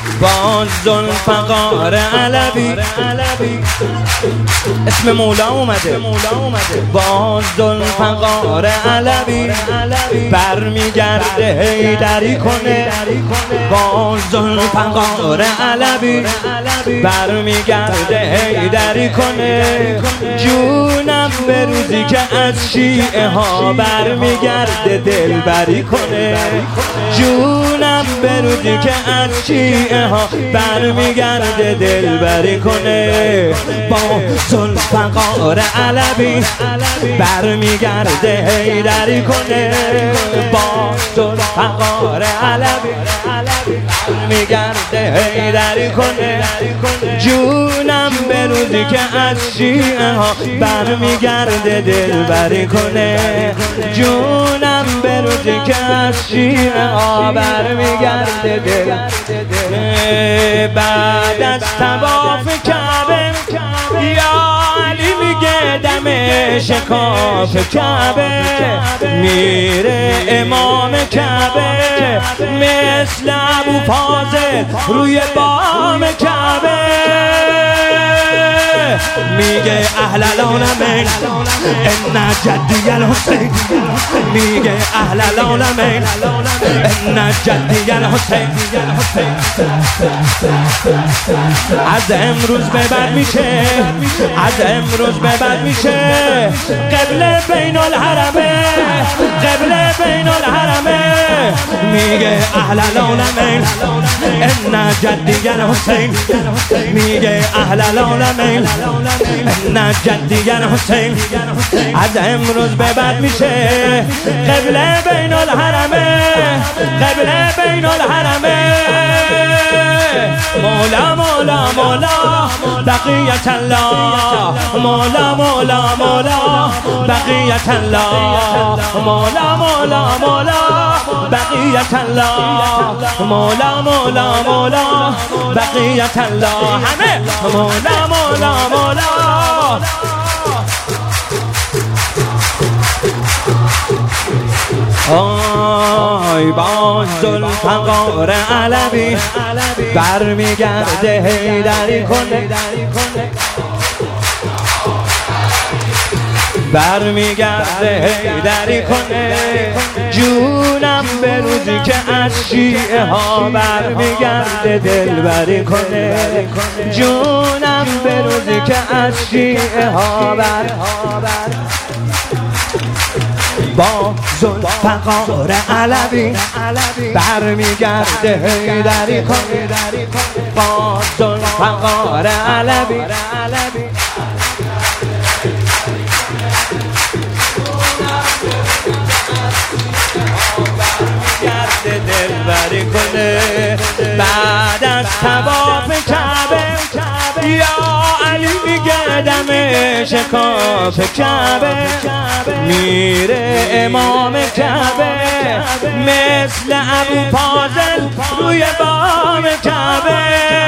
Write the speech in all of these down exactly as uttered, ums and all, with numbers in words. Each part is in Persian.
باز ذوالفقار علوی اسم مولا اومده باز ذوالفقار علوی برمیگرده حیدری کنه باز ذوالفقار علوی برمیگرده حیدری کنه جونم به روزی که از شیعه ها برمیگرده دلبری کنه جونم به روزی که از شیعه ها برمیگرده دلبری کنه با ذوالفقار علوی برمیگرده حیدری کنه با ذوالفقار علوی برمیگرده حیدری کنه جونم به روزی که از شیعه ها برمیگرده دلبری کنه جونم به روزی که از شیعه ها برمیگرده دل بعد از طواف کعبه یا علی میگه دم شکاف کعبه میره امام کعبه مثل ابو فاضل روی بام کعبه میگه اهل العالمین ان جدی الحسین میگه اهل العالمین ان جدی الحسین از امروز به بعد میشه از امروز به بعد میشه قبله بین الحرمه قبله بین الحرمه میگه اهل العالمین ان جدی الحسین میگه اهل العالمین ان جدی الحسین از امروز به بعد میشه قبله بین الحرمه قبله بین الحرمه مولا مولا مولا بقیت الله مولا مولا مولا بقیت الله مولا مولا مولا بقیت الله مولا مولا مولا بقیت الله همه مولا مولا مولا آی باز ذوالفقار علوی برمیگرده حیدری کنه برمیگرده حیدری کنه جونم به روزی که از شیعه ها برمیگرده دلبری کنه جونم به روزی که از شیعه ها بر با ذوالفقار علوی برمیگرده حیدری کنه با ذوالفقار علوی برمیگرده دلبری کنه بعد از طواف کعبه یا علی میگه دم شکاف کعبه میره امام کعبه مثل ابو فاضل روی بام کعبه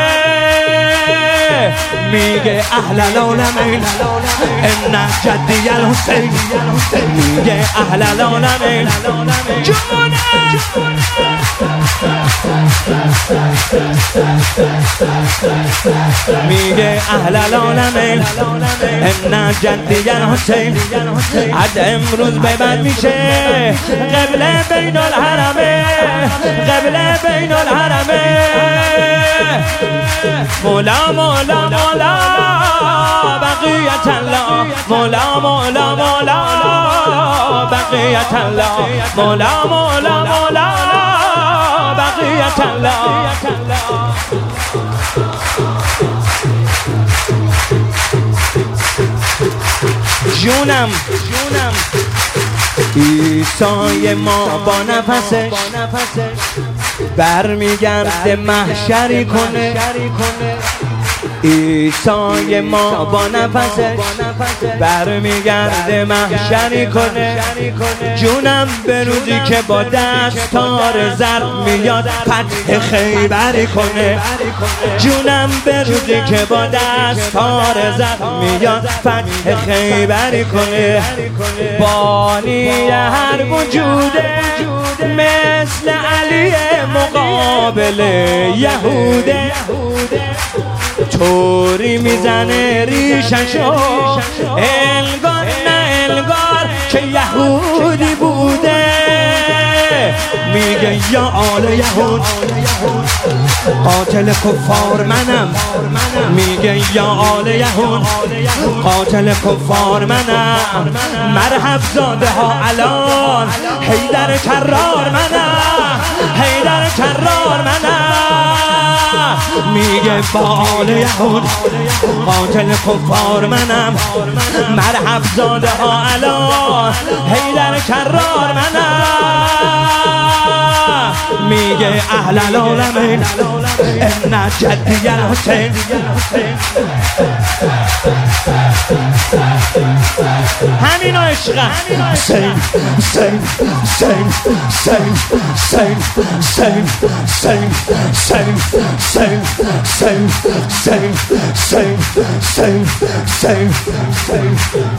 میگه اهل العالمین ان جدی الحسین میگه اهل العالمین جونم میگه اهل العالمین ان جدی الحسین از امروز به بعد میشه قبله بین الحرمه قبله بین الحرمه مولا مولا مولا بقیت الله مولا مولا مولا بقیت الله مولا مولا مولا بقیت الله جونم جونم عیسی ما با نفسش برمیگرده محشری کنه عیسی ما با نفسش برمیگرده محشری کنه جونم به روزی که با دستار زرد میاد فتح خیبری کنه جونم به روزی که با دستار زرد میاد فتح خیبری کنه بانی هر وجوده مثل علی مقابل یهوده طوری میزنه ریششو انگار نه انگار که یهودی بوده میگه یا آل یهود قاتل کفار منم میگه یا آل یهود قاتل کفار منم مرحب زاده ها الان حیدر کرار منم حیدر کرار منم میگه با آل یهود قاتل کفار منم مرحب زاده ها الان حیدر کرار منم میگه اهل العالمین ان جدی الحسین همین عشق حسین حسین حسین حسین حسین حسین حسین حسین حسین حسین حسین حسین حسین حسین